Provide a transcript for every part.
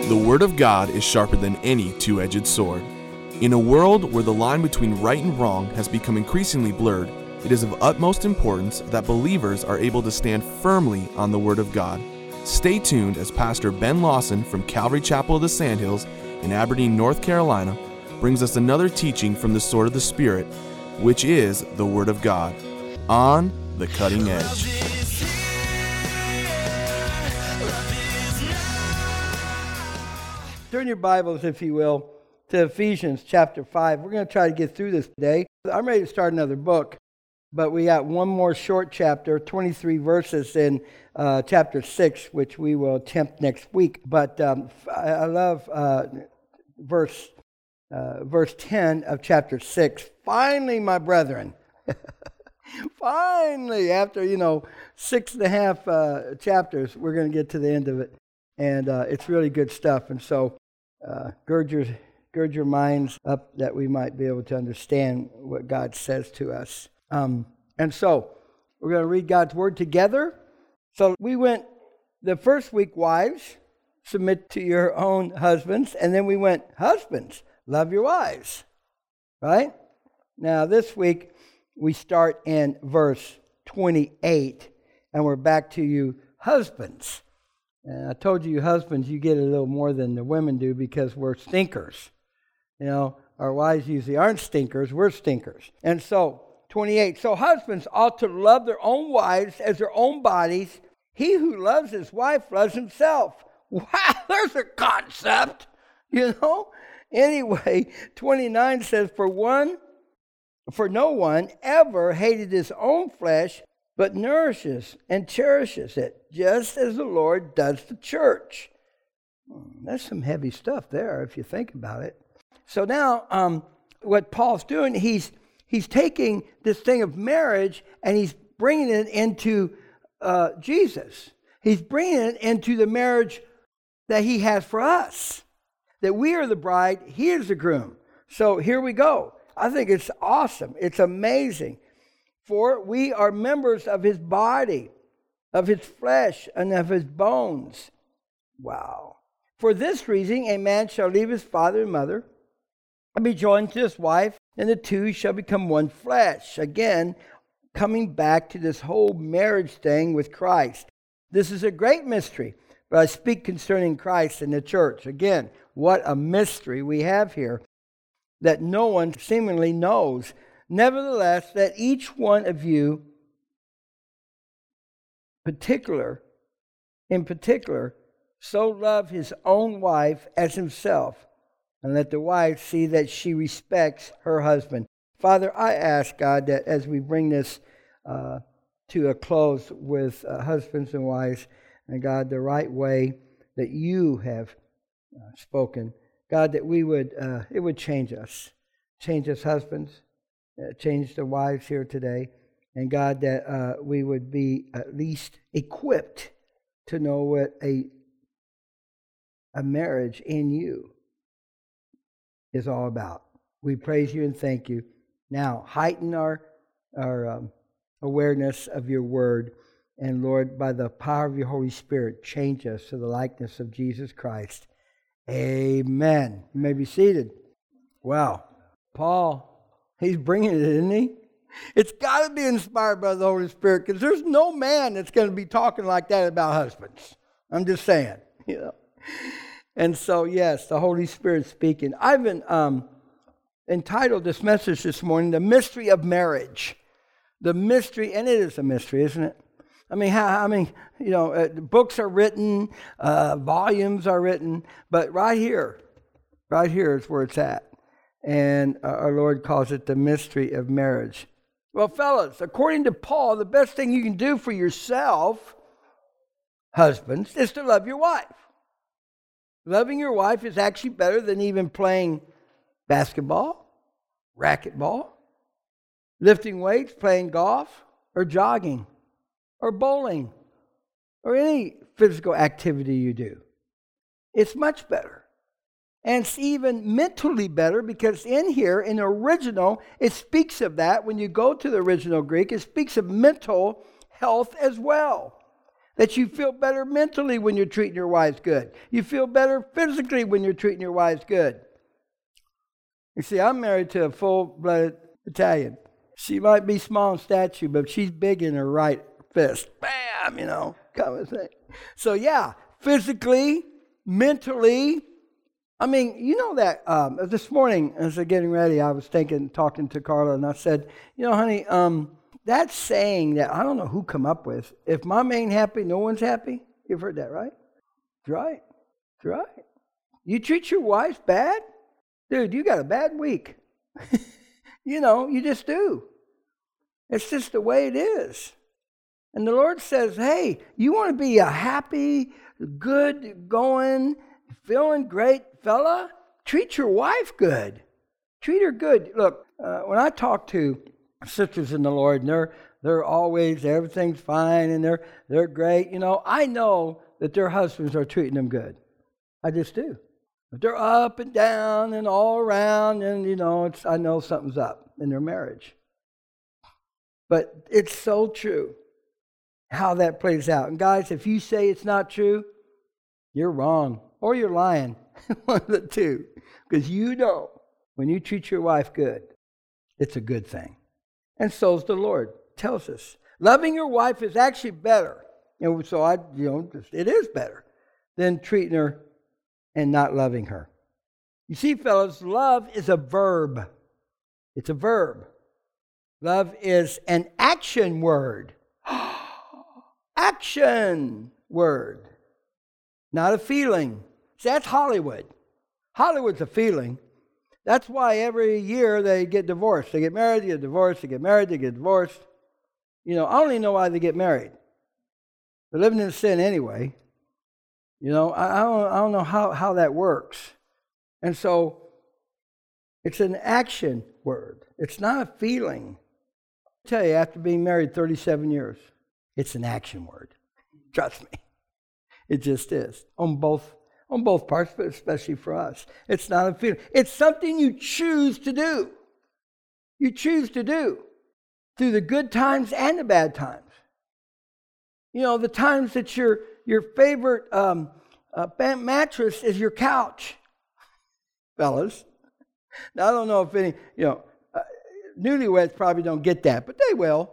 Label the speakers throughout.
Speaker 1: The Word of God is sharper than any two-edged sword. In a world where the line between right and wrong has become increasingly blurred, it is of utmost importance that believers are able to stand firmly on the Word of God. Stay tuned as Pastor Ben Lawson from Calvary Chapel of the Sandhills in Aberdeen, North Carolina, brings us another teaching from the sword of the Spirit, which is the Word of God, on the cutting edge.
Speaker 2: Turn your Bibles, if you will, to Ephesians chapter 5. We're going to try to get through this today. I'm ready to start another book, but we got one more short chapter, 23 verses in chapter 6, which we will attempt next week. But I love verse 10 of chapter 6. Finally, my brethren. Finally, after, 6.5 chapters, we're going to get to the end of it. And it's really good stuff. And so gird your minds up that we might be able to understand what God says to us. And so we're going to read God's Word together. So we went the first week, wives, submit to your own husbands. And then we went, husbands, love your wives. Right? Now this week we start in verse 28. And we're back to you husbands. And I told you husbands, you get a little more than the women do because we're stinkers. Our wives usually aren't stinkers, we're stinkers. And so, 28, so husbands ought to love their own wives as their own bodies. He who loves his wife loves himself. Wow, there's a concept, Anyway, 29 says, For no one ever hated his own flesh, but nourishes and cherishes it, just as the Lord does the church. That's some heavy stuff there, if you think about it. So now, what Paul's doing, he's taking this thing of marriage and he's bringing it into Jesus. He's bringing it into the marriage that he has for us. That we are the bride, he is the groom. So here we go. I think it's awesome. It's amazing. For we are members of his body, of his flesh, and of his bones. Wow. For this reason, a man shall leave his father and mother, and be joined to his wife, and the two shall become one flesh. Again, coming back to this whole marriage thing with Christ. This is a great mystery, but I speak concerning Christ and the church. Again, what a mystery we have here that no one seemingly knows. Nevertheless, that each one of you, in particular, so love his own wife as himself, and let the wife see that she respects her husband. Father, I ask, God, that as we bring this to a close with husbands and wives, and God, the right way that you have spoken, God, that it would change us husbands. Change the wives here today. And God, that we would be at least equipped to know what a marriage in you is all about. We praise you and thank you. Now, heighten our awareness of your word. And Lord, by the power of your Holy Spirit, change us to the likeness of Jesus Christ. Amen. You may be seated. Wow. Paul, he's bringing it, isn't he? It's got to be inspired by the Holy Spirit because there's no man that's going to be talking like that about husbands. I'm just saying, And so, yes, the Holy Spirit speaking. I've been entitled this message this morning, The Mystery of Marriage. The mystery, and it is a mystery, isn't it? Books are written, volumes are written, but right here is where it's at. And our Lord calls it the mystery of marriage. Well, fellas, according to Paul, the best thing you can do for yourself, husbands, is to love your wife. Loving your wife is actually better than even playing basketball, racquetball, lifting weights, playing golf, or jogging, or bowling, or any physical activity you do. It's much better. And it's even mentally better because in here, in the original, it speaks of that. When you go to the original Greek, it speaks of mental health as well. That you feel better mentally when you're treating your wives good. You feel better physically when you're treating your wives good. You see, I'm married to a full-blooded Italian. She might be small in stature, but she's big in her right fist. Bam, kind of thing. So yeah, physically, mentally. I mean, you know that this morning as I'm getting ready, I was talking to Carla, and I said, honey, that saying that I don't know who come up with, if mom ain't happy, no one's happy. You've heard that, right? It's right. It's right. You treat your wife bad? Dude, you got a bad week. You just do. It's just the way it is. And the Lord says, hey, you want to be a happy, good going, feeling great fella? Treat your wife good. Treat her good. Look, when I talk to sisters in the Lord, and they're always, everything's fine, and they're great. I know that their husbands are treating them good. I just do. But they're up and down and all around, and I know something's up in their marriage. But it's so true how that plays out. And guys, if you say it's not true, you're wrong or you're lying. One of the two. Because when you treat your wife good, it's a good thing. And so's the Lord tells us. Loving your wife is actually better. And so it is better than treating her and not loving her. You see, fellas, love is a verb. It's a verb. Love is an action word. Action word. Not a feeling. See, that's Hollywood. Hollywood's a feeling. That's why every year they get divorced. They get married, they get divorced, they get married, they get divorced. I only know why they get married. They're living in sin anyway. I don't know how that works. And so it's an action word. It's not a feeling. I tell you, after being married 37 years, it's an action word. Trust me. It just is. On both parts, but especially for us. It's not a feeling. It's something you choose to do. You choose to do through the good times and the bad times. The times that your favorite mattress is your couch, fellas. Now, I don't know if any, newlyweds probably don't get that, but they will.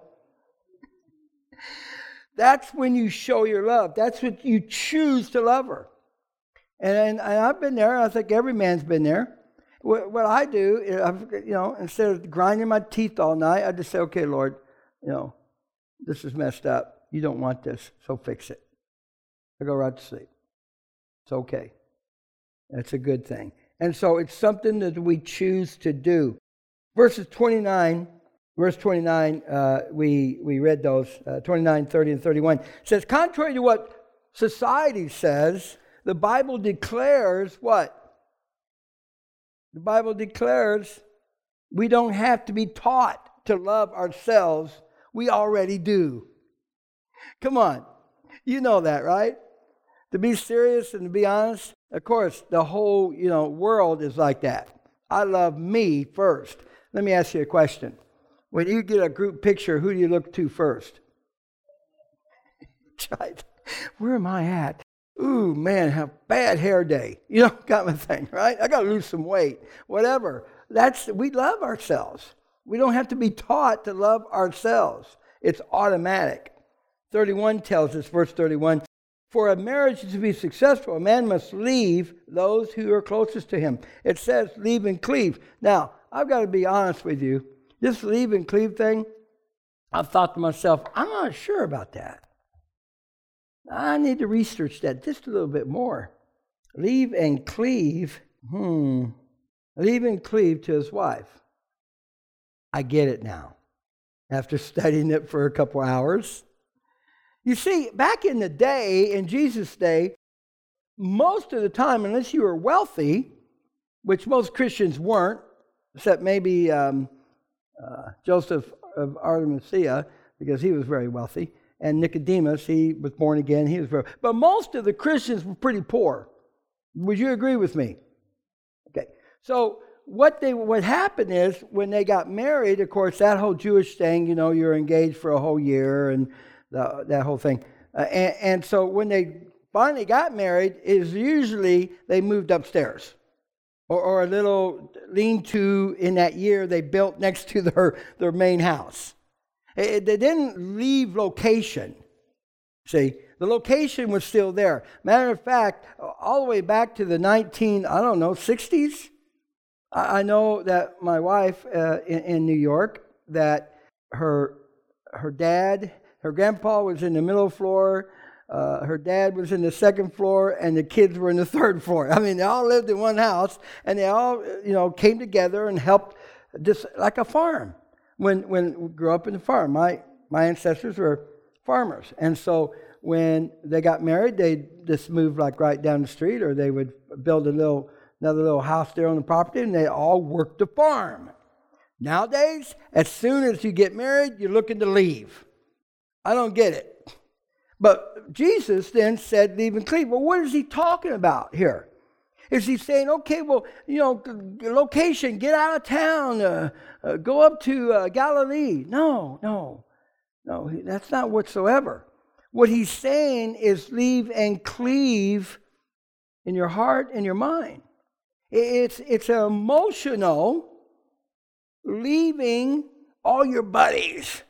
Speaker 2: That's when you show your love. That's when you choose to love her. And I've been there. I think every man's been there. What I do, instead of grinding my teeth all night, I just say, okay, Lord, this is messed up. You don't want this, so fix it. I go right to sleep. It's okay. That's a good thing. And so it's something that we choose to do. Verse 29, we read those, 29, 30, and 31. It says, contrary to what society says, the Bible declares what? The Bible declares we don't have to be taught to love ourselves. We already do. Come on. You know that, right? To be serious and to be honest, of course, the whole, world is like that. I love me first. Let me ask you a question. When you get a group picture, who do you look to first? Where am I at? Ooh, man, have bad hair day. Kind of thing, right? I got to lose some weight. Whatever. We love ourselves. We don't have to be taught to love ourselves. It's automatic. 31 tells us, verse 31, for a marriage to be successful, a man must leave those who are closest to him. It says leave and cleave. Now, I've got to be honest with you. This leave and cleave thing, I've thought to myself, I'm not sure about that. I need to research that just a little bit more. Leave and cleave. Leave and cleave to his wife. I get it now. After studying it for a couple hours. You see, back in the day, in Jesus' day, most of the time, unless you were wealthy, which most Christians weren't, except maybe Joseph of Arimathea, because he was very wealthy, and Nicodemus, he was born again, he was very, but most of the Christians were pretty poor. Would you agree with me? Okay. So what happened is when they got married, of course, that whole Jewish thing, you're engaged for a whole year and that whole thing. And so when they finally got married, is usually they moved upstairs. Or a little lean-to in that year they built next to their main house. They didn't leave location. See, the location was still there. Matter of fact, all the way back to the 60s, I know that my wife in New York, that her grandpa was in the middle floor, her dad was in the second floor, and the kids were in the third floor. I mean, they all lived in one house, and they all, came together and helped, just like a farm. When we grew up in the farm, my ancestors were farmers, and so when they got married, they just moved like right down the street, or they would build another little house there on the property, and they all worked the farm. Nowadays, as soon as you get married, you're looking to leave. I don't get it. But Jesus then said, leave and cleave. Well, what is he talking about here? Is he saying, okay, well, location, get out of town, go up to Galilee? No, that's not whatsoever. What he's saying is leave and cleave in your heart and your mind. It's emotional leaving all your buddies.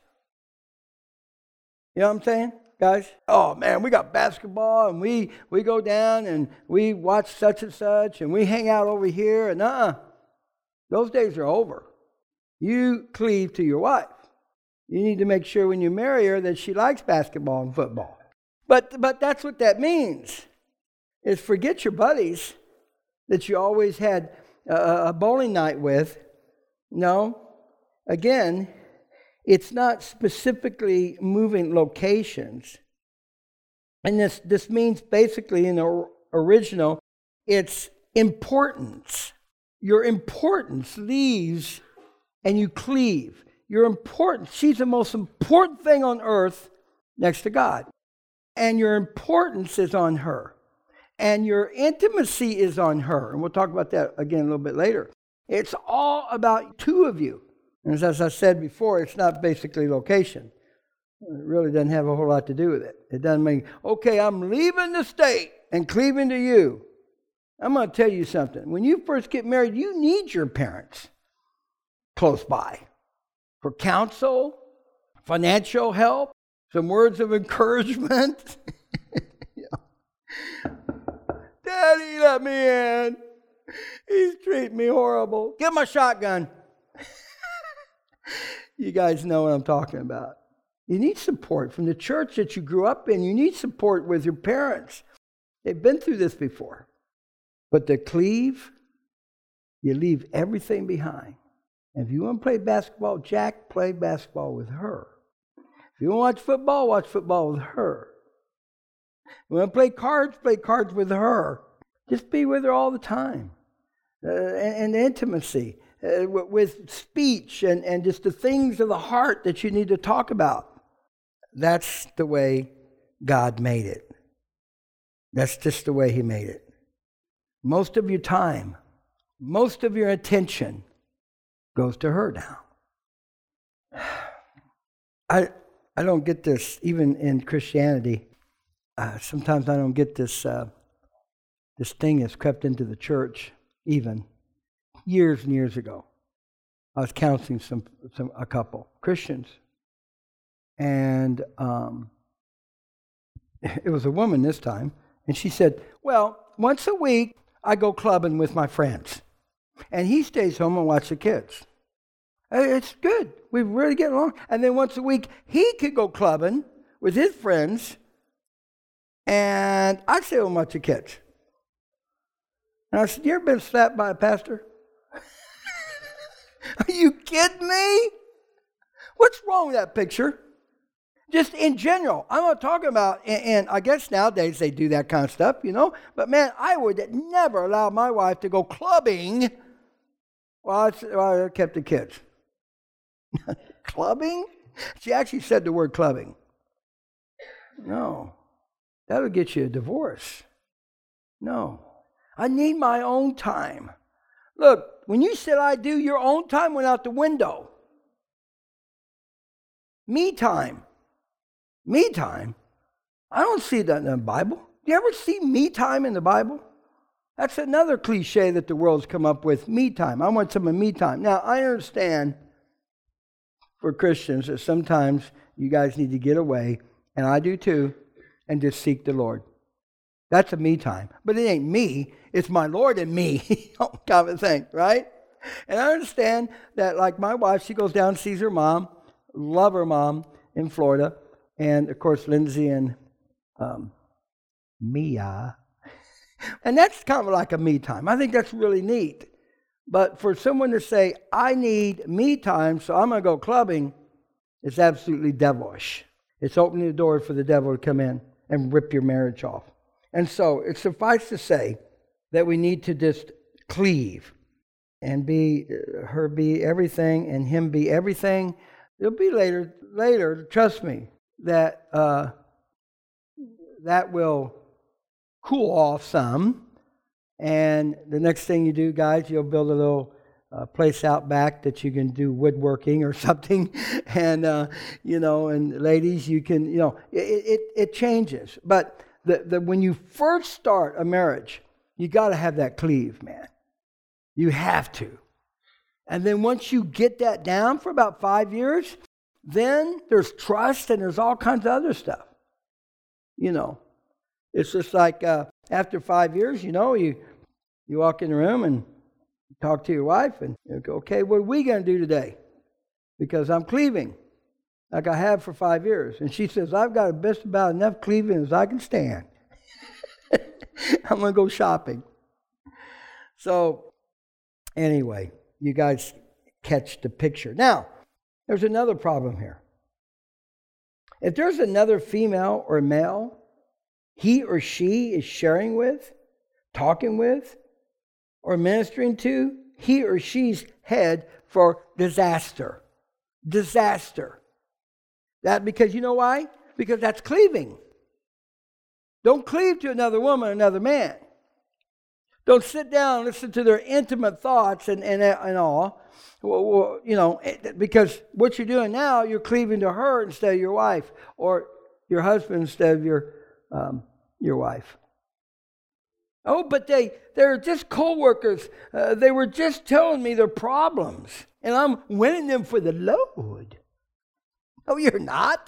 Speaker 2: You know what I'm saying, guys? Oh, man, we got basketball, and we go down, and we watch such and such, and we hang out over here, and those days are over. You cleave to your wife. You need to make sure when you marry her that she likes basketball and football. But that's what that means, is forget your buddies that you always had a bowling night with. No, again, it's not specifically moving locations. And this means basically in the original, it's importance. Your importance leaves and you cleave. Your importance, she's the most important thing on earth next to God. And your importance is on her. And your intimacy is on her. And we'll talk about that again a little bit later. It's all about two of you. And as I said before, it's not basically location. It really doesn't have a whole lot to do with it. It doesn't mean, okay, I'm leaving the state and cleaving to you. I'm going to tell you something. When you first get married, you need your parents close by for counsel, financial help, some words of encouragement. Daddy, let me in. He's treating me horrible. Give him a shotgun. You guys know what I'm talking about. You need support from the church that you grew up in. You need support with your parents. They've been through this before. But to cleave, you leave everything behind. And if you want to play basketball, Jack, play basketball with her. If you want to watch football with her. If you want to play cards with her. Just be with her all the time. And intimacy. With speech and just the things of the heart that you need to talk about. That's the way God made it. That's just the way He made it. Most of your time, most of your attention goes to her now. I don't get this, even in Christianity. Sometimes I don't get this thing that's crept into the church, even. Years and years ago, I was counseling a couple, Christians. And it was a woman this time. And she said, well, once a week, I go clubbing with my friends. And he stays home and watches the kids. It's good. We really get along. And then once a week, he could go clubbing with his friends. And I stay home and watch the kids. And I said, you ever been slapped by a pastor? Are you kidding me? What's wrong with that picture? Just in general. I'm not talking about, and I guess nowadays they do that kind of stuff, But man, I would never allow my wife to go clubbing while I kept the kids. Clubbing? She actually said the word clubbing. No. That'll get you a divorce. No. I need my own time. Look, when you said I do, your own time went out the window. Me time. I don't see that in the Bible. Do you ever see me time in the Bible? That's another cliche that the world's come up with, me time. I want some of me time. Now, I understand for Christians that sometimes you guys need to get away, and I do too, and just seek the Lord. That's a me time. But it ain't me. It's my Lord and me kind of thing, right? And I understand that, like my wife, she goes down and sees her mom, love her mom in Florida, and of course Lindsay and Mia. And that's kind of like a me time. I think that's really neat. But for someone to say, I need me time, so I'm going to go clubbing, it's absolutely devilish. It's opening the door for the devil to come in and rip your marriage off. And so it suffices to say that we need to just cleave and be her be everything and him be everything. It'll be later, trust me, that that will cool off some. And the next thing you do, guys, you'll build a little place out back that you can do woodworking or something. And, and ladies, you can, it changes. But when you first start a marriage, you got to have that cleave, man. You have to. And then once you get that down for about 5 years, then there's trust and there's all kinds of other stuff. It's just like after 5 years, you walk in the room and talk to your wife and you go, okay, what are we going to do today? Because I'm cleaving like I have for 5 years. And she says, I've got just about enough cleaving as I can stand. I'm going to go shopping. So anyway, you guys catch the picture. Now, there's another problem here. If there's another female or male he or she is sharing with, talking with, or ministering to, he or she's head for disaster. Disaster. That because you know why? Because that's cleaving. Don't cleave to another woman or another man. Don't sit down and listen to their intimate thoughts and all. Well, because what you're doing now, you're cleaving to her instead of your wife, or your husband instead of your wife. Oh, but they're just co-workers. They were just telling me their problems, and I'm winning them for the Lord. No, you're not.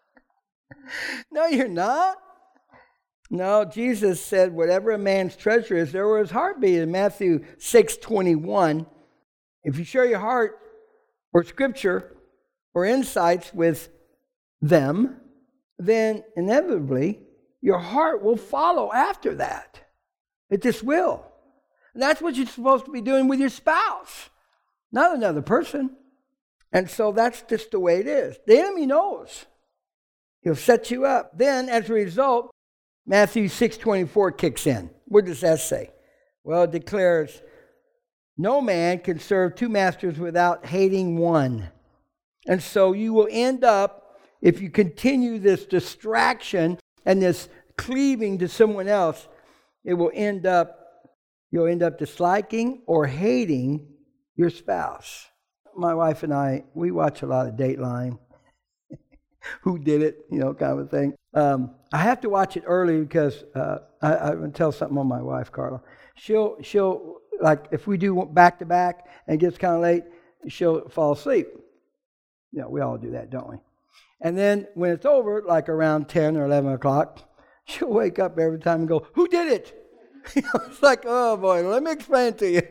Speaker 2: No, you're not. No, Jesus said, whatever a man's treasure is, there will his heart be. In Matthew 6:21, if you share your heart or scripture or insights with them, then inevitably your heart will follow after that. It just will. And that's what you're supposed to be doing with your spouse, not another person. And so that's just the way it is. The enemy knows. He'll set you up. Then, as a result, Matthew 6:24 kicks in. What does that say? Well, it declares, no man can serve two masters without hating one. And so you will end up, if you continue this distraction and this cleaving to someone else, you'll end up disliking or hating your spouse. My wife and I, we watch a lot of Dateline. Who did it, kind of thing. I have to watch it early because I'm going to tell something on my wife, Carla. She'll like, if we do back to back and it gets kind of late, she'll fall asleep. We all do that, don't we? And then when it's over, like around 10 or 11 o'clock, she'll wake up every time and go, who did it? It's like, oh boy, let me explain it to you.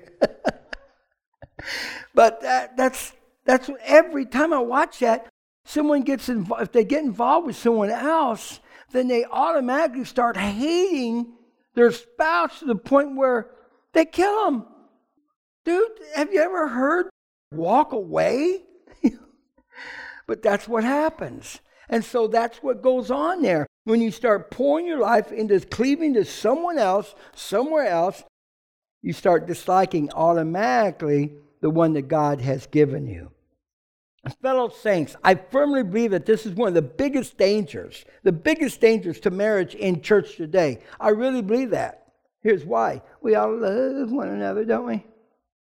Speaker 2: But that's every time I watch that, someone gets involved. If they get involved with someone else, then they automatically start hating their spouse to the point where they kill them. Dude, have you ever heard walk away? But that's what happens. And so that's what goes on there. When you start pouring your life into cleaving to someone else, somewhere else, you start disliking automatically the one that God has given you. Fellow saints, I firmly believe that this is one of the biggest dangers to marriage in church today. I really believe that. Here's why. We all love one another, don't we?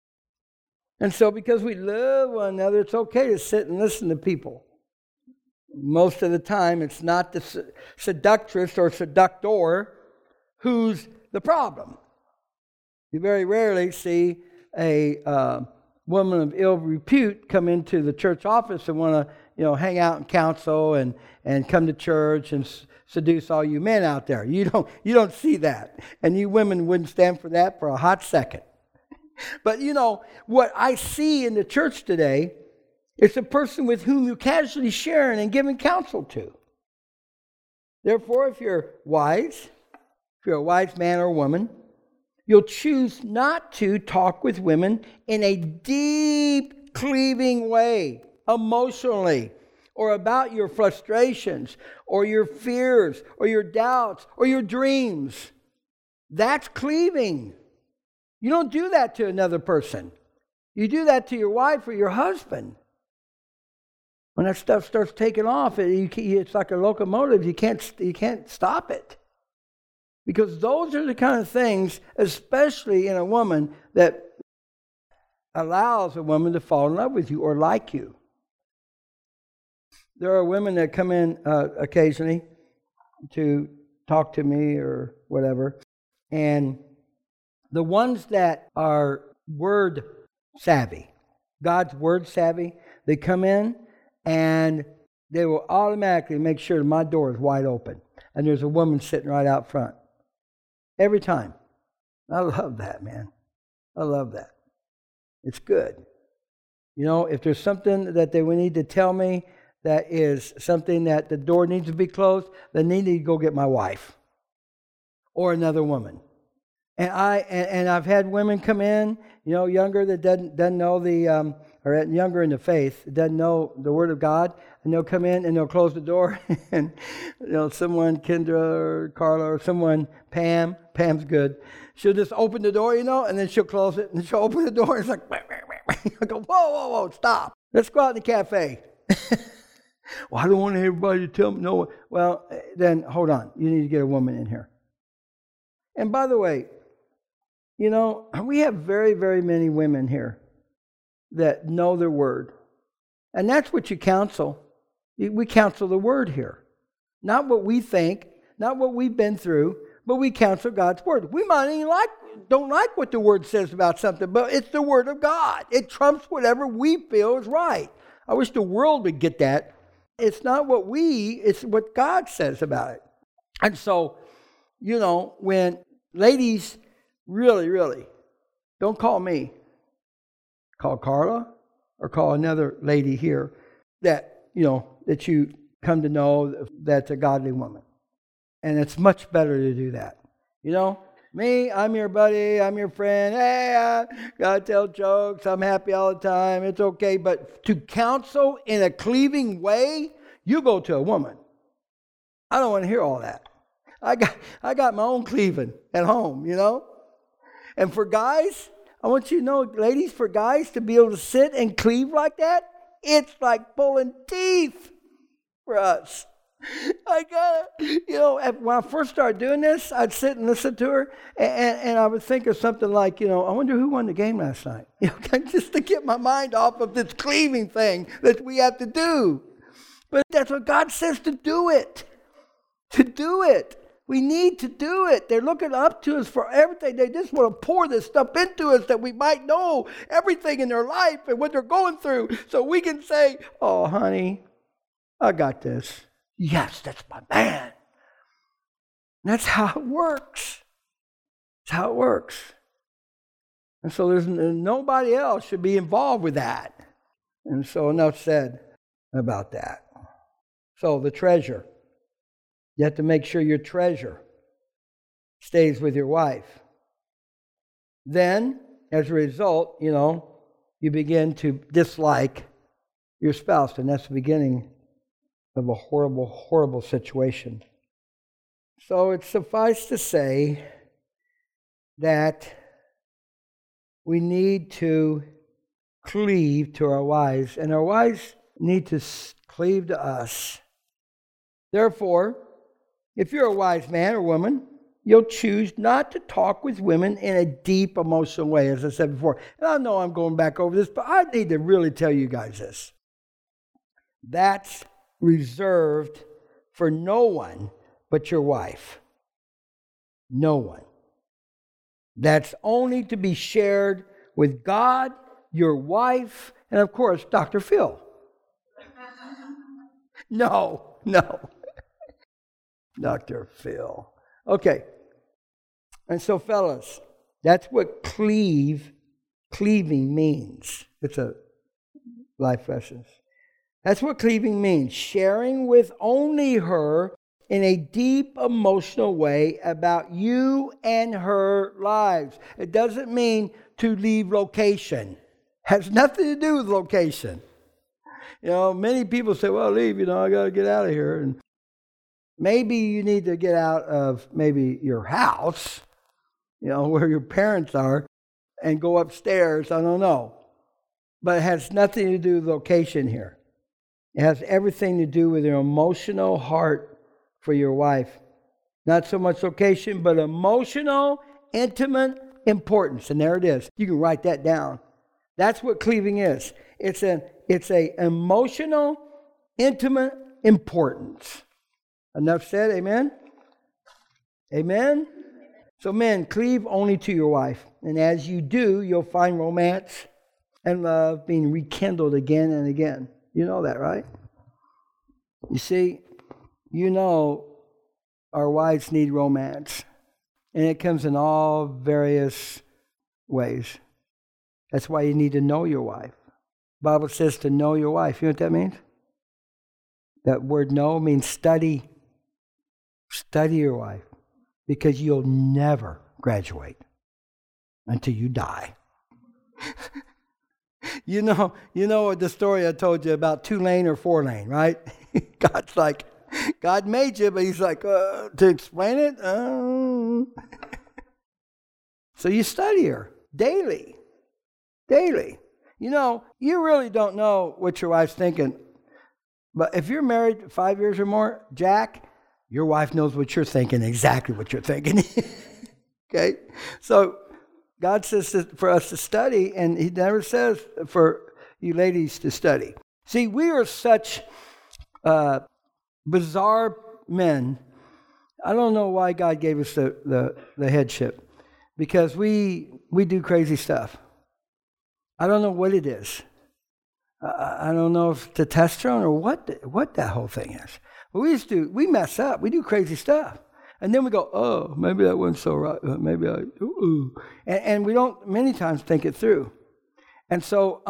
Speaker 2: And so because we love one another, it's okay to sit and listen to people. Most of the time, it's not the seductress or seductor who's the problem. You very rarely see a woman of ill repute come into the church office and want to, hang out and counsel and come to church and seduce all you men out there. You don't see that, and you women wouldn't stand for that for a hot second. But what I see in the church today is a person with whom you're casually sharing and giving counsel to. Therefore, if you're a wise man or woman, you'll choose not to talk with women in a deep, cleaving way, emotionally, or about your frustrations, or your fears, or your doubts, or your dreams. That's cleaving. You don't do that to another person. You do that to your wife or your husband. When that stuff starts taking off, it's like a locomotive. You can't stop it. Because those are the kind of things, especially in a woman, that allows a woman to fall in love with you or like you. There are women that come in occasionally to talk to me or whatever, and the ones that are word savvy, God's word savvy, they come in and they will automatically make sure my door is wide open and there's a woman sitting right out front. Every time. I love that, man. I love that. It's good. If there's something that they would need to tell me that is something that the door needs to be closed, then they need to go get my wife or another woman. And I've had women come in, younger that doesn't know or younger in the faith, doesn't know the Word of God, and they'll come in and they'll close the door, and someone, Kendra or Carla or someone, Pam's good. She'll just open the door, and then she'll close it, and she'll open the door, and it's like, I go, whoa, stop. Let's go out in the cafe. Well, I don't want everybody to tell me no. Well, then hold on. You need to get a woman in here. And by the way, we have very, very many women here that know their word. And that's what you counsel. We counsel the word here. Not what we think, not what we've been through, but we counsel God's word. We might even don't like what the word says about something, but it's the word of God. It trumps whatever we feel is right. I wish the world would get that. It's not it's what God says about it. And so, when ladies really, really, don't call me. Call Carla or call another lady here that you come to know that's a godly woman. And it's much better to do that. Me, I'm your buddy, I'm your friend. Hey, I gotta tell jokes, I'm happy all the time, it's okay. But to counsel in a cleaving way, you go to a woman. I don't want to hear all that. I got my own cleaving at home, And for guys, I want you to know, ladies, for guys to be able to sit and cleave like that, it's like pulling teeth for us. I gotta, when I first started doing this, I'd sit and listen to her, and I would think of something like, I wonder who won the game last night. Just to get my mind off of this cleaving thing that we have to do. But that's what God says to do it. To do it. We need to do it. They're looking up to us for everything. They just want to pour this stuff into us that we might know everything in their life and what they're going through, so we can say, oh, honey, I got this. Yes, that's my man. And that's how it works. That's how it works. And so there's nobody else should be involved with that. And so enough said about that. So the treasure. You have to make sure your treasure stays with your wife. Then, as a result, you begin to dislike your spouse, and that's the beginning of a horrible, horrible situation. So it suffices to say that we need to cleave to our wives, and our wives need to cleave to us. Therefore, if you're a wise man or woman, you'll choose not to talk with women in a deep emotional way, as I said before. And I know I'm going back over this, but I need to really tell you guys this. That's reserved for no one but your wife. No one. That's only to be shared with God, your wife, and of course, Dr. Phil. No. Dr. Phil. Okay. And so, fellas, that's what cleaving means. It's a life lesson. That's what cleaving means. Sharing with only her in a deep emotional way about you and her lives. It doesn't mean to leave location. Has nothing to do with location. Many people say, well, leave, I got to get out of here. And maybe you need to get out of maybe your house, where your parents are, and go upstairs. I don't know. But it has nothing to do with location here. It has everything to do with your emotional heart for your wife. Not so much location, but emotional, intimate importance. And there it is. You can write that down. That's what cleaving is. It's a emotional, intimate importance. Enough said, amen? Amen? So men, cleave only to your wife. And as you do, you'll find romance and love being rekindled again and again. You know that, right? You see, our wives need romance. And it comes in all various ways. That's why you need to know your wife. The Bible says to know your wife. You know what that means? That word know means study. Study your wife. Because you'll never graduate until you die. You know the story I told you about 2-lane or 4-lane, right? God's like, God made you, but he's like, to explain it? So you study her daily. Daily. You really don't know what your wife's thinking. But if you're married 5 years or more, Jack, your wife knows what you're thinking, exactly what you're thinking. Okay? So God says for us to study, and he never says for you ladies to study. See, we are such bizarre men. I don't know why God gave us the headship. Because we do crazy stuff. I don't know what it is. I don't know if it's testosterone or what that whole thing is. But we mess up. We do crazy stuff. And then we go, oh, maybe that wasn't so right. Maybe and we don't many times think it through. And so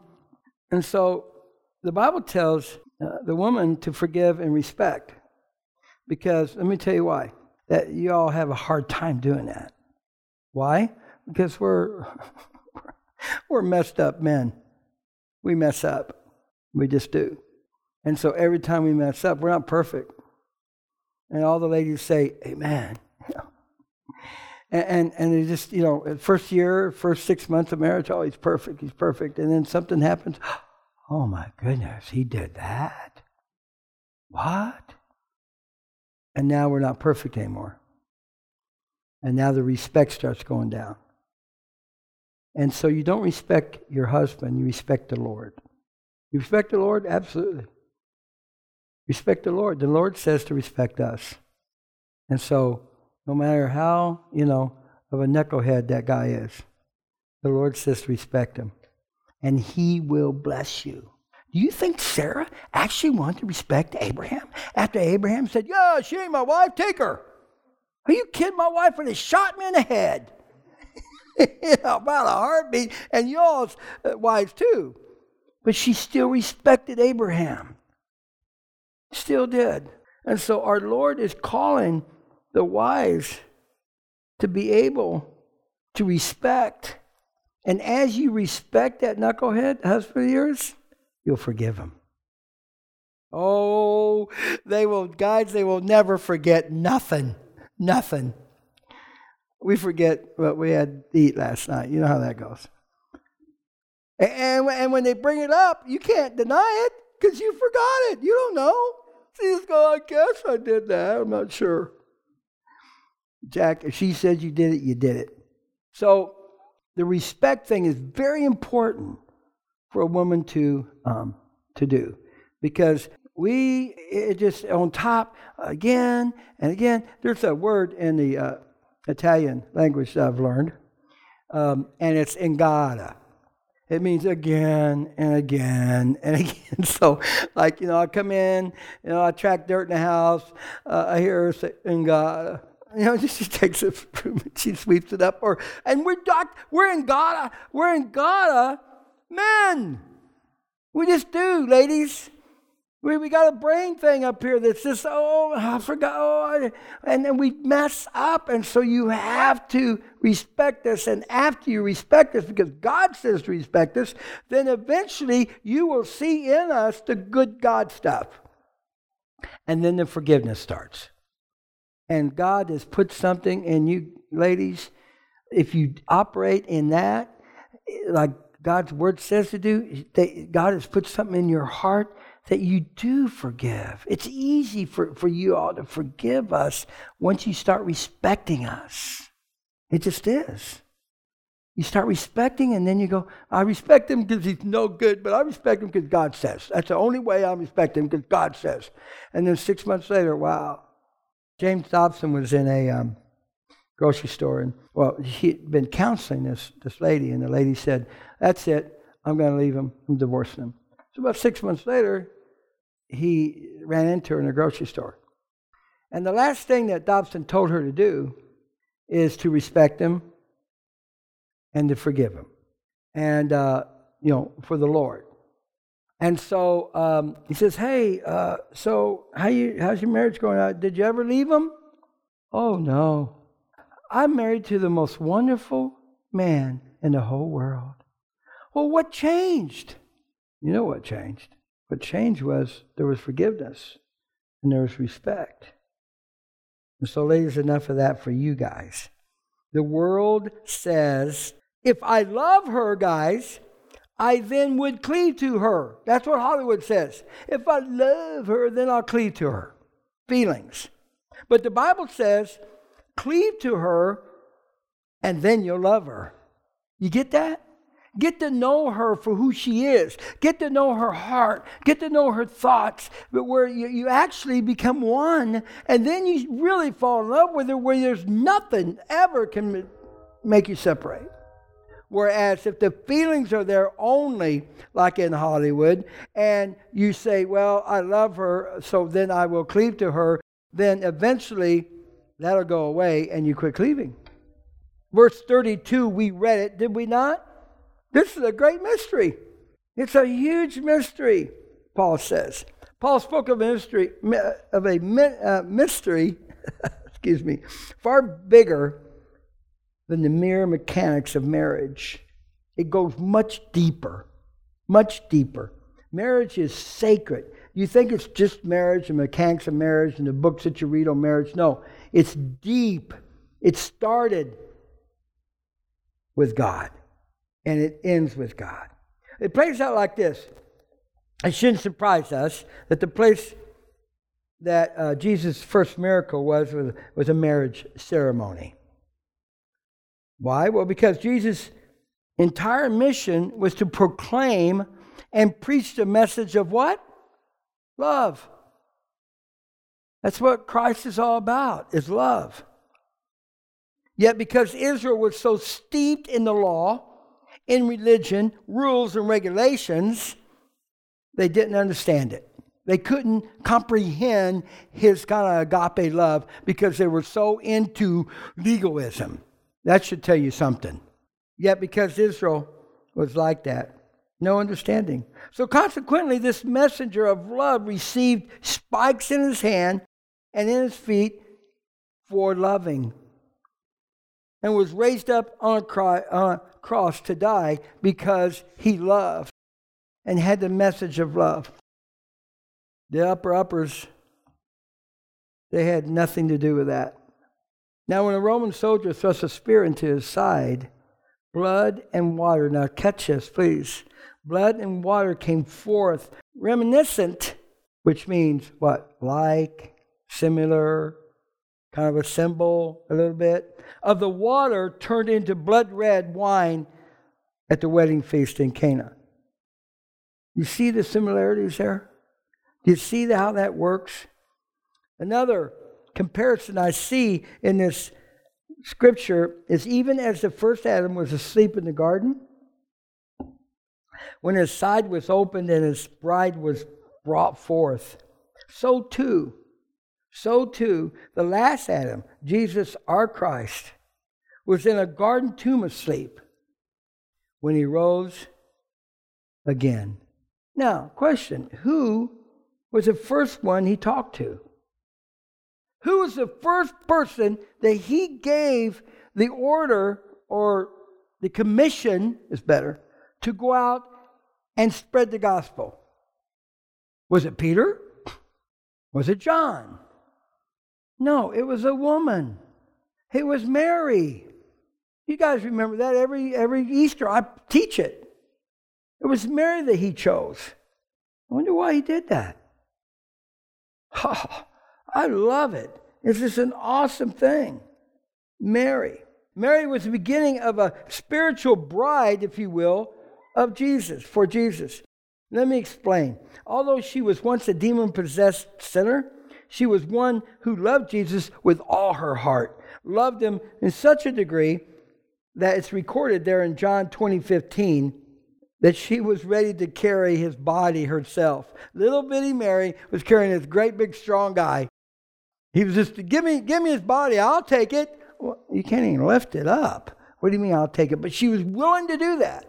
Speaker 2: the Bible tells the woman to forgive and respect. Because, let me tell you why. That you all have a hard time doing that. Why? Because we're messed up men. We mess up. We just do. And so every time we mess up, we're not perfect. And all the ladies say, amen. And they just, first 6 months of marriage, oh, he's perfect. And then something happens. Oh my goodness, he did that? What? And now we're not perfect anymore. And now the respect starts going down. And so you don't respect your husband, you respect the Lord. You respect the Lord? Absolutely. Respect the Lord. The Lord says to respect us. And so, no matter how, of a knucklehead that guy is, the Lord says to respect him. And he will bless you. Do you think Sarah actually wanted to respect Abraham? After Abraham said, yeah, she ain't my wife, take her. Are you kidding? My wife would have shot me in the head. About a heartbeat. And y'all's wives too. But she still respected Abraham. Still did. And so our Lord is calling the wives to be able to respect. And as you respect that knucklehead husband of yours, you'll forgive him. Oh, they will never forget nothing. Nothing. We forget what we had to eat last night. You know how that goes. And when they bring it up, you can't deny it because you forgot it. You don't know. So you just go, I guess I did that. I'm not sure. Jack, if she said you did it, you did it. So the respect thing is very important for a woman to do. Because it just on top again and again. There's a word in the Italian language that I've learned, and it's ingata. It means again and again and again. So, like, I come in, I track dirt in the house. I hear her say, ingata. She takes a broom and she sweeps it up. And we're in Gada, men. We just do, ladies. We got a brain thing up here that's just, I forgot, and then we mess up. And so you have to respect us. And after you respect us, because God says to respect us, then eventually you will see in us the good God stuff. And then the forgiveness starts. And God has put something in you, ladies. If you operate in that, like God's word says to do, God has put something in your heart that you do forgive. It's easy for you all to forgive us once you start respecting us. It just is. You start respecting, and then you go, I respect him because he's no good, but I respect him because God says. That's the only way I respect him, because God says. And then 6 months later, wow. James Dobson was in a grocery store, and he'd been counseling this lady, and the lady said, that's it, I'm going to leave him, I'm divorcing him. So about 6 months later, he ran into her in a grocery store. And the last thing that Dobson told her to do is to respect him and to forgive him. And, for the Lord. And so he says, hey, so how's your marriage going on? Did you ever leave him? Oh, no. I'm married to the most wonderful man in the whole world. Well, what changed? You know what changed? What changed was there was forgiveness and there was respect. And so, ladies, enough of that for you guys. The world says, if I love her, guys, I then would cleave to her. That's what Hollywood says. If I love her, then I'll cleave to her. Feelings. But the Bible says, cleave to her, and then you'll love her. You get that? Get to know her for who she is. Get to know her heart. Get to know her thoughts. But where you actually become one, and then you really fall in love with her, where there's nothing ever can make you separate. Whereas if the feelings are there only, like in Hollywood, and you say, well, I love her, so then I will cleave to her, then eventually that'll go away and you quit cleaving. Verse 32, we read it, did we not? This is a great mystery. It's a huge mystery, Paul says. Paul spoke of a mystery, excuse me, far bigger than the mere mechanics of marriage. It goes much deeper, much deeper. Marriage is sacred. You think it's just marriage and mechanics of marriage and the books that you read on marriage. No, it's deep. It started with God, and it ends with God. It plays out like this. It shouldn't surprise us that the place that Jesus' first miracle was a marriage ceremony. Why? Well, because Jesus' entire mission was to proclaim and preach the message of what? Love. That's what Christ is all about, is love. Yet because Israel was so steeped in the law, in religion, rules and regulations, they didn't understand it. They couldn't comprehend his kind of agape love because they were so into legalism. That should tell you something. Yet because Israel was like that, no understanding. So consequently, this messenger of love received spikes in his hand and in his feet for loving, and was raised up on a cross to die because he loved and had the message of love. The uppers, they had nothing to do with that. Now, when a Roman soldier thrust a spear into his side, blood and water, now catch this, please. Blood and water came forth, reminiscent, which means what? Like, similar, kind of a symbol, a little bit, of the water turned into blood red wine at the wedding feast in Cana. You see the similarities there? Do you see how that works? Another comparison I see in this scripture is even as the first Adam was asleep in the garden, when his side was opened and his bride was brought forth, so too, the last Adam, Jesus our Christ, was in a garden tomb asleep when he rose again. Now, question, who was the first one he talked to? Who was the first person that he gave the order, or the commission is better, to go out and spread the gospel? Was it Peter? Was it John? No, it was a woman. It was Mary. You guys remember that every Easter. I teach it. It was Mary that he chose. I wonder why he did that. Oh, I love it. It's just an awesome thing. Mary. Mary was the beginning of a spiritual bride, if you will, of Jesus, for Jesus. Let me explain. Although she was once a demon-possessed sinner, she was one who loved Jesus with all her heart. Loved him in such a degree that it's recorded there in John 20:15 that she was ready to carry his body herself. Little bitty Mary was carrying this great big strong guy. He was just, give me his body, I'll take it. Well, you can't even lift it up. What do you mean I'll take it? But she was willing to do that.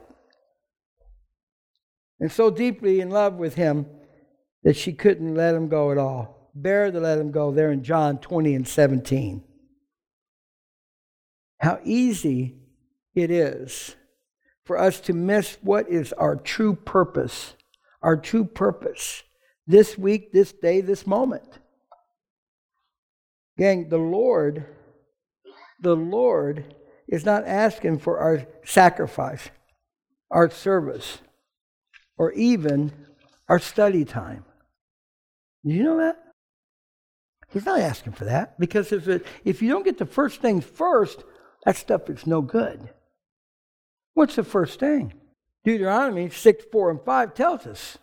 Speaker 2: And so deeply in love with him that she couldn't let him go at all. Bear to let him go there in John 20:17. How easy it is for us to miss what is our true purpose. Our true purpose. This week, this day, this moment. Gang, the Lord is not asking for our sacrifice, our service, or even our study time. Do you know that? He's not asking for that, because if you don't get the first things first, that stuff is no good. What's the first thing? Deuteronomy 6:4-5 tells us.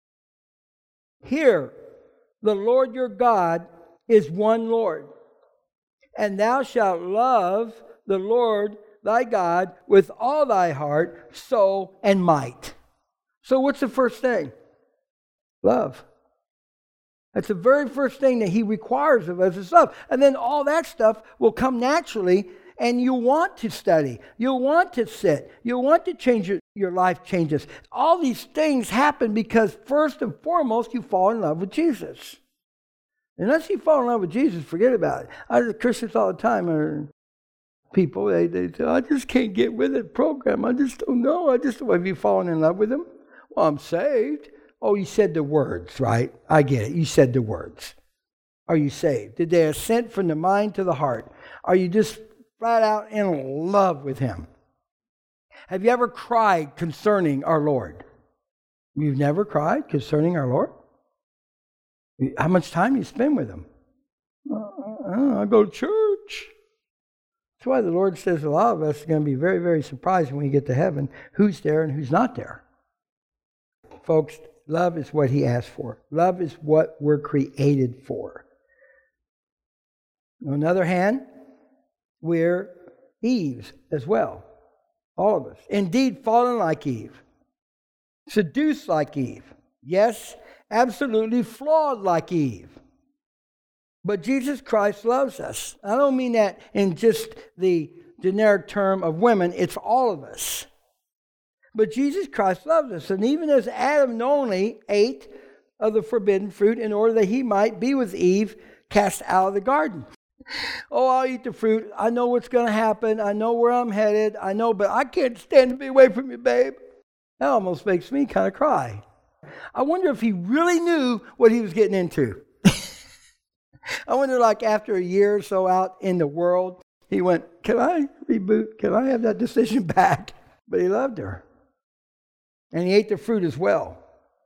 Speaker 2: Hear, the Lord your God is one Lord, and thou shalt love the Lord thy God with all thy heart, soul, and might. So what's the first thing? Love. That's the very first thing that he requires of us is love. And then all that stuff will come naturally, and you'll want to study. You'll want to sit. You'll want to change your life changes. All these things happen because first and foremost, you fall in love with Jesus. Unless you fall in love with Jesus, forget about it. I hear Christians all the time, or people, they say, I just can't get with it program. I just don't know. Have you fallen in love with him? Well, I'm saved. Oh, you said the words, right? I get it. You said the words. Are you saved? Did they ascend from the mind to the heart? Are you just flat out in love with him? Have you ever cried concerning our Lord? You've never cried concerning our Lord? How much time you spend with him? I go to church. That's why the Lord says a lot of us are going to be very, very surprised when we get to heaven who's there and who's not there. Folks, love is what he asked for. Love is what we're created for. On the other hand, we're Eve's as well. All of us. Indeed, fallen like Eve. Seduced like Eve. Yes, absolutely flawed like Eve. But Jesus Christ loves us. I don't mean that in just the generic term of women. It's all of us. But Jesus Christ loves us. And even as Adam knowingly ate of the forbidden fruit in order that he might be with Eve cast out of the garden. Oh, I'll eat the fruit. I know what's going to happen. I know where I'm headed. I know, but I can't stand to be away from you, babe. That almost makes me kind of cry. I wonder if he really knew what he was getting into. I wonder, like after a year or so out in the world, he went, can I reboot? Can I have that decision back? But he loved her. And he ate the fruit as well.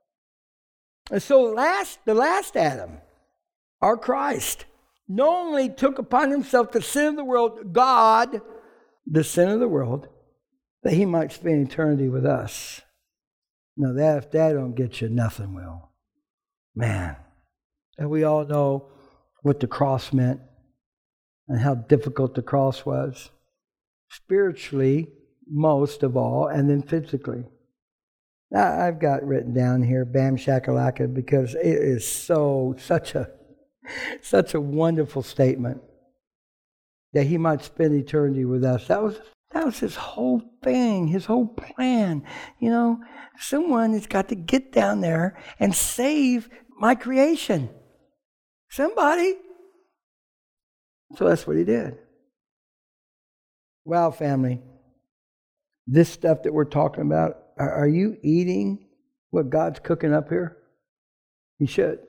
Speaker 2: And so the last Adam, our Christ, not only took upon himself the sin of the world, God, the sin of the world, that he might spend eternity with us. Now that if that don't get you, nothing will. Man, and we all know what the cross meant and how difficult the cross was. Spiritually, most of all, and then physically. Now, I've got written down here, Bam Shakalaka, because it is such a wonderful statement that he might spend eternity with us. That was his whole thing, his whole plan. You know, someone has got to get down there and save my creation. Somebody. So that's what he did. Wow, family. This stuff that we're talking about, are you eating what God's cooking up here? You should.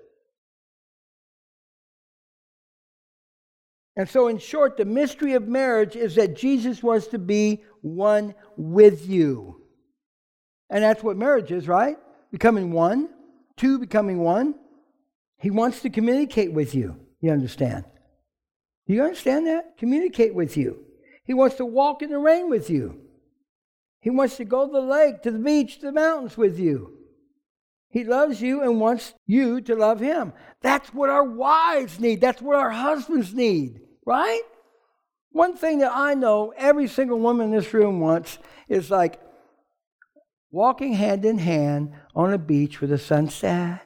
Speaker 2: And so, in short, the mystery of marriage is that Jesus wants to be one with you. And that's what marriage is, right? Becoming one. Two becoming one. He wants to communicate with you. You understand? Do you understand that? Communicate with you. He wants to walk in the rain with you. He wants to go to the lake, to the beach, to the mountains with you. He loves you and wants you to love him. That's what our wives need. That's what our husbands need, right? One thing that I know every single woman in this room wants is like walking hand in hand on a beach with a sunset.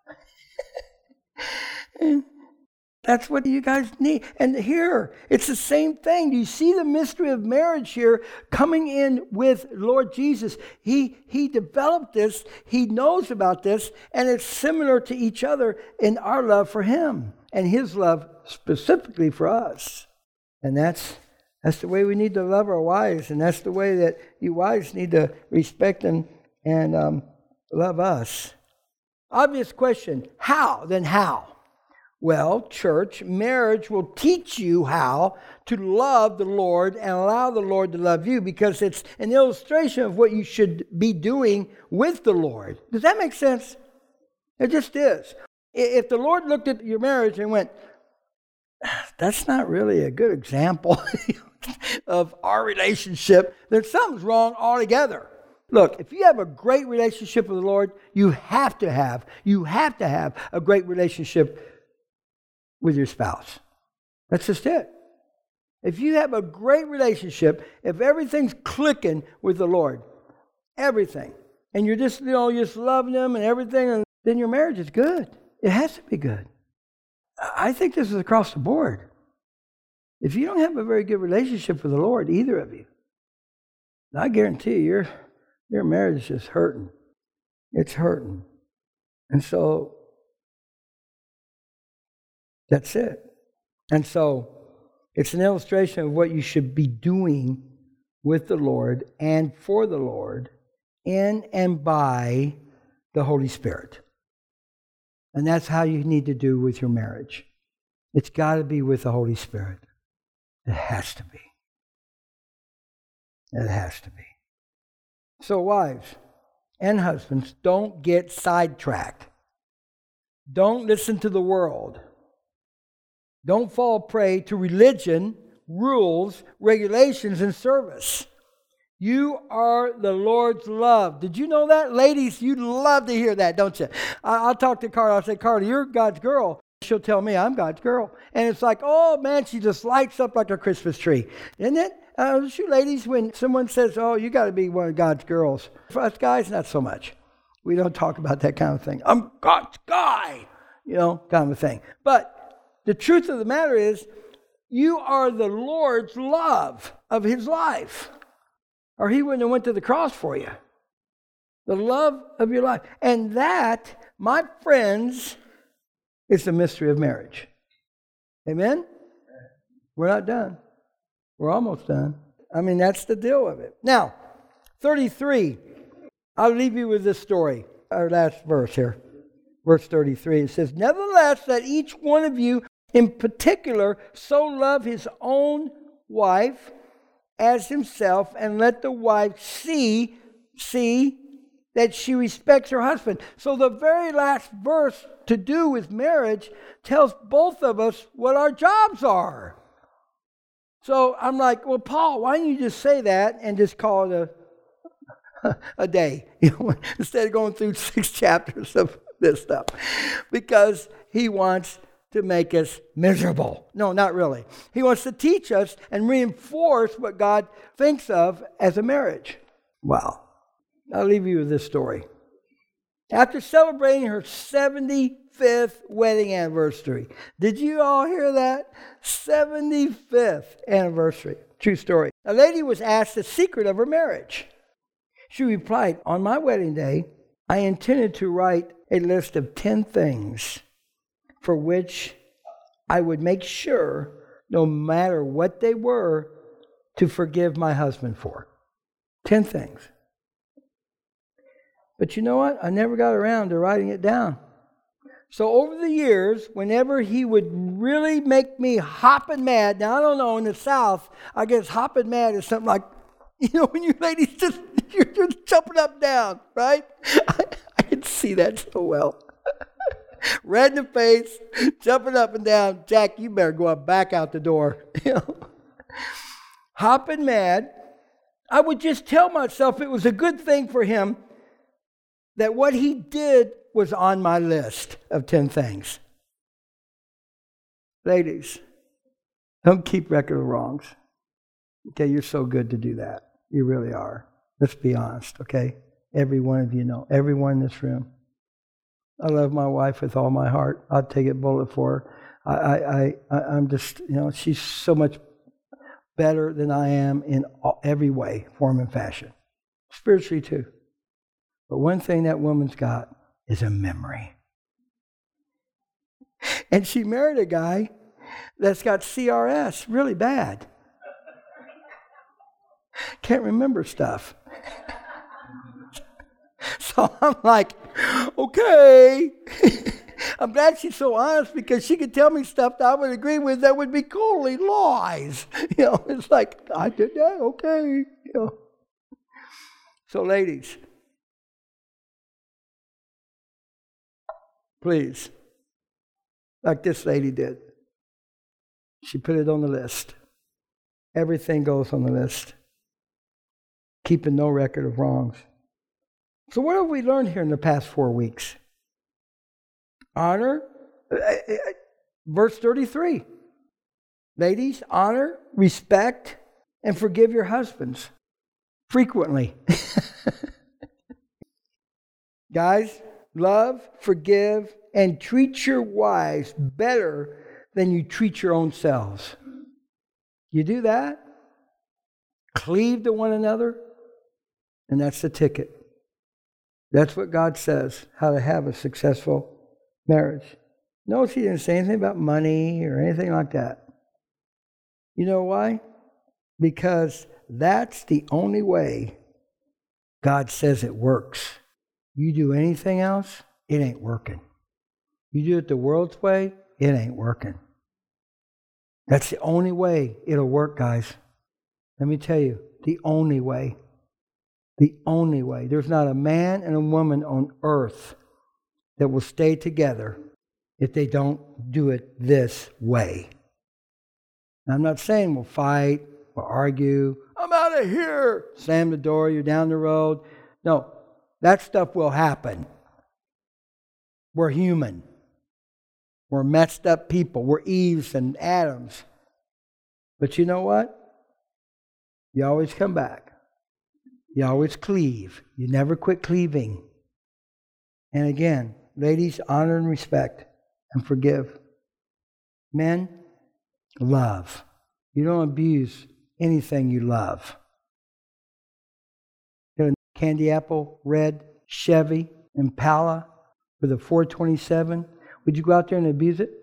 Speaker 2: That's what you guys need. And here, it's the same thing. Do you see the mystery of marriage here coming in with Lord Jesus? He developed this. He knows about this. And it's similar to each other in our love for him and his love specifically for us. And that's the way we need to love our wives. And that's the way that you wives need to respect and love us. Obvious question. How? Then how? Well, church, marriage will teach you how to love the Lord and allow the Lord to love you, because it's an illustration of what you should be doing with the Lord. Does that make sense? It just is. If the Lord looked at your marriage and went, that's not really a good example of our relationship, then something's wrong altogether. Look, if you have a great relationship with the Lord, you have to have a great relationship with your spouse. That's just it. If you have a great relationship, if everything's clicking with the Lord, everything, and you're just, just loving them and everything, then your marriage is good. It has to be good. I think this is across the board. If you don't have a very good relationship with the Lord, either of you, I guarantee you, your marriage is just hurting. It's hurting. And so, that's it. And so, it's an illustration of what you should be doing with the Lord and for the Lord in and by the Holy Spirit. And that's how you need to do with your marriage. It's got to be with the Holy Spirit. It has to be. It has to be. So wives and husbands, don't get sidetracked. Don't listen to the world. Don't fall prey to religion, rules, regulations, and service. You are the Lord's love. Did you know that? Ladies, you'd love to hear that, don't you? I'll talk to Carla. I'll say, Carla, you're God's girl. She'll tell me I'm God's girl. And it's like, oh, man, she just lights up like a Christmas tree. Isn't it? You ladies, when someone says, oh, you got to be one of God's girls. For us guys, not so much. We don't talk about that kind of thing. I'm God's guy, kind of a thing. But the truth of the matter is, you are the Lord's love of his life. Or he wouldn't have went to the cross for you. The love of your life. And that, my friends, is the mystery of marriage. Amen? We're not done. We're almost done. That's the deal of it. Now, 33. I'll leave you with this story. Our last verse here. Verse 33. It says, nevertheless, that each one of you in particular so love his own wife as himself, and let the wife see that she respects her husband. So the very last verse to do with marriage tells both of us what our jobs are. So I'm like, well, Paul, why don't you just say that and just call it a day, instead of going through 6 chapters of this stuff. Because he wants to make us miserable. No, not really. He wants to teach us and reinforce what God thinks of as a marriage. Wow. I'll leave you with this story. After celebrating her 75th wedding anniversary. Did you all hear that? 75th anniversary. True story. A lady was asked the secret of her marriage. She replied, on my wedding day, I intended to write a list of 10 things for which I would make sure, no matter what they were, to forgive my husband for. 10 things. But you know what? I never got around to writing it down. So over the years, whenever he would really make me hopping mad, now I don't know, in the South, I guess hopping mad is something like, when you ladies you're just jumping up and down, right? I can see that so well. Red in the face, jumping up and down. Jack, you better go back out the door. Hopping mad, I would just tell myself it was a good thing for him that what he did was on my list of 10 things. Ladies, don't keep record of wrongs. Okay, you're so good to do that. You really are. Let's be honest, okay? Every one of you know. Everyone in this room. I love my wife with all my heart. I'd take a bullet for her. I'm just, she's so much better than I am in every way, form, and fashion. Spiritually, too. But one thing that woman's got is a memory. And she married a guy that's got CRS really bad. Can't remember stuff. So I'm like, okay. I'm glad she's so honest because she could tell me stuff that I would agree with that would be totally lies. It's like, I did that, okay. So ladies, please, like this lady did. She put it on the list. Everything goes on the list. Keeping no record of wrongs. So what have we learned here in the past 4 weeks? Honor, verse 33. Ladies, honor, respect, and forgive your husbands frequently. Guys, love, forgive, and treat your wives better than you treat your own selves. You do that, cleave to one another, and that's the ticket. That's what God says, how to have a successful marriage. Notice he didn't say anything about money or anything like that. You know why? Because that's the only way God says it works. You do anything else, it ain't working. You do it the world's way, it ain't working. That's the only way it'll work, guys. Let me tell you, the only way. The only way. There's not a man and a woman on earth that will stay together if they don't do it this way. Now, I'm not saying we'll fight or argue. I'm out of here. Slam the door, you're down the road. No, that stuff will happen. We're human. We're messed up people. We're Eves and Adams. But you know what? You always come back. You always cleave. You never quit cleaving. And again, ladies, honor and respect and forgive. Men, love. You don't abuse anything you love. Got a candy apple, red Chevy Impala with a 427. Would you go out there and abuse it?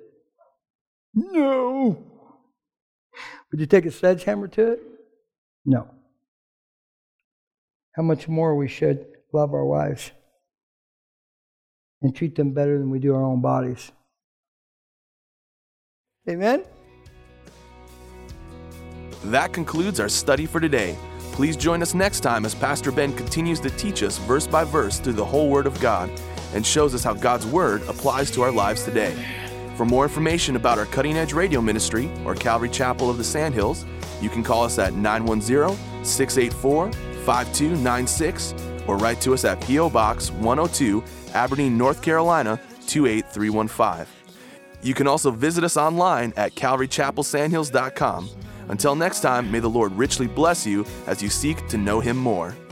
Speaker 2: No. Would you take a sledgehammer to it? No. How much more we should love our wives and treat them better than we do our own bodies. Amen?
Speaker 1: That concludes our study for today. Please join us next time as Pastor Ben continues to teach us verse by verse through the whole Word of God and shows us how God's Word applies to our lives today. For more information about our Cutting Edge Radio Ministry or Calvary Chapel of the Sandhills, you can call us at 910-684-5296 or write to us at P.O. Box 102, Aberdeen, North Carolina 28315. You can also visit us online at CalvaryChapelSandhills.com. Until next time, may the Lord richly bless you as you seek to know Him more.